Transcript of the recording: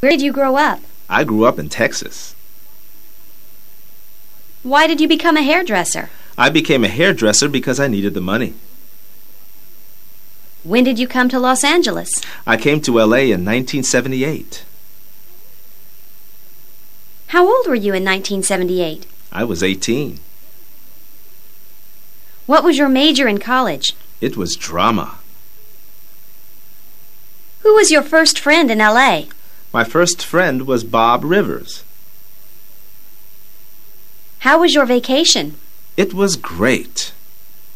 Where did you grow up? I grew up in Texas. Why did you become a hairdresser? I became a hairdresser because I needed the money. When did you come to Los Angeles? I came to L.A. in 1978. How old were you in 1978? I was 18. What was your major in college? It was drama. Who was your first friend in L.A.? My first friend was Bob Rivers. How was your vacation? It was great.